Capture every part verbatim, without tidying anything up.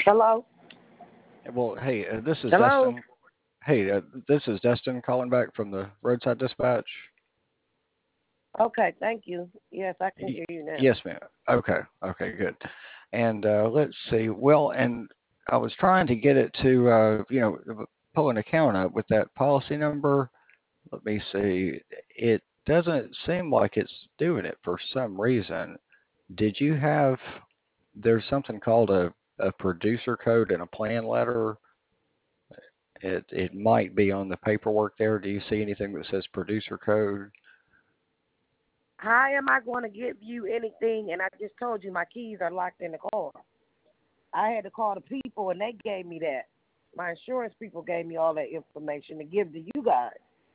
Hello? Well, hey, uh, this is Hello? Destin. Hey, uh, this is Destin calling back from the Roadside Dispatch. Okay, thank you. Yes, I can Y- hear you now. yes, ma'am. Okay, okay, good. And uh, let's see. Well, and I was trying to get it to, uh, you know, pull an account up with that policy number. Let me see. It doesn't seem like it's doing it for some reason. Did you have? There's something called a a producer code and a plan letter. It it might be on the paperwork there. Do you see anything that says producer code? How am I going to give you anything? And I just told you my keys are locked in the car. I had to call the people, and they gave me that. My insurance people gave me all that information to give to you guys.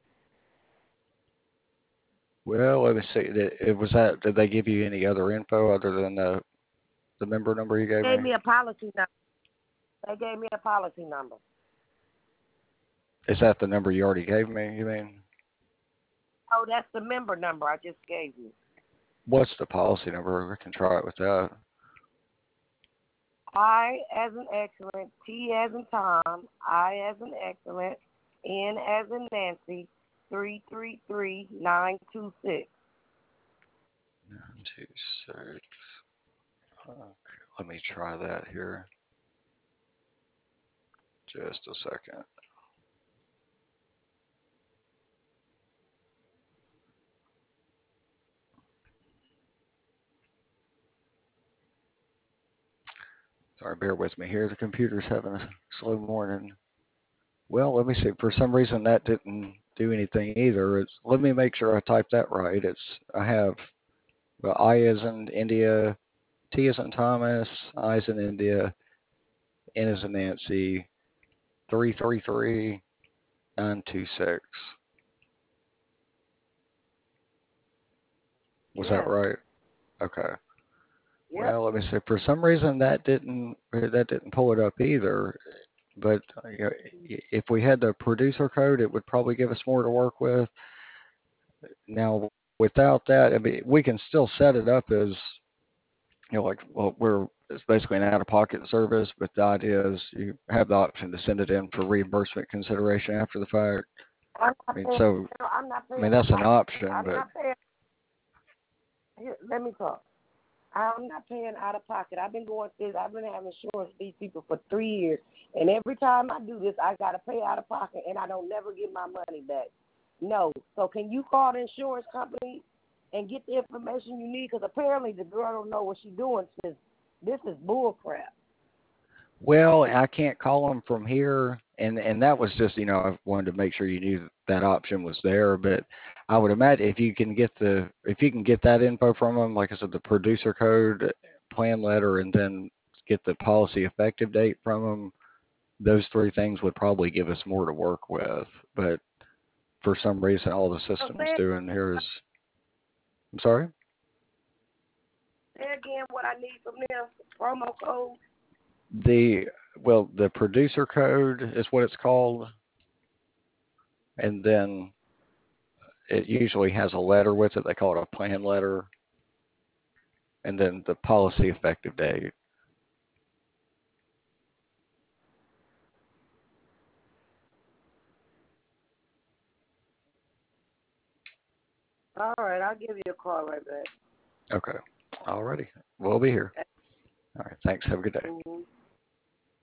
Well, let me see. Did, it was that. Did they give you any other info other than the the member number you gave They gave me? me a policy number. They gave me a policy number. Is that the number you already gave me? You mean Oh, that's the member number I just gave you. what's the policy number? We can try it with that. I as in excellent, T as in Tom, I as in excellent, N as in Nancy, three three three nine two six. Nine two six. Okay, let me try that here. Just a second. Sorry, bear with me here. The computer's having a slow morning. Well, let me see. For some reason, that didn't do anything either. It's, let me make sure I typed that right. It's I have well, I as in India, T as in Thomas, I as in India, N as in Nancy, three three three nine two six. Was that Yes. right? Okay. Yep. Well, let me see. For some reason, that didn't that didn't pull it up either. But uh, you know, if we had the producer code, it would probably give us more to work with. Now, without that, I mean, we can still set it up as you know, like well, we're it's basically an out-of-pocket service, but the idea is you have the option to send it in for reimbursement consideration after the fact. I'm I not mean, paying. so I'm not I paying. mean that's an option, I'm but not paying. Here, let me talk. I'm not paying out of pocket. I've been going through. I've been having insurance for these people for three years, and every time I do this, I gotta pay out of pocket, and I don't never get my money back. No. So can you call the insurance company and get the information you need? Because apparently the girl don't know what she's doing. Since this is bull crap. well, I can't call them from here, and and that was just you know I wanted to make sure you knew that option was there. But I would imagine if you can get the if you can get that info from them, like I said, the producer code, plan letter, and then get the policy effective date from them, those three things would probably give us more to work with. But for some reason, all the So system's say, doing here is I'm sorry. say again what I need from them. Promo code. The well, the producer code is what it's called, and then it usually has a letter with it. They call it a plan letter, and then the policy effective date. All right, I'll give you a call right back. Okay. Alrighty. We'll be here. All right. Thanks. Have a good day. Mm-hmm.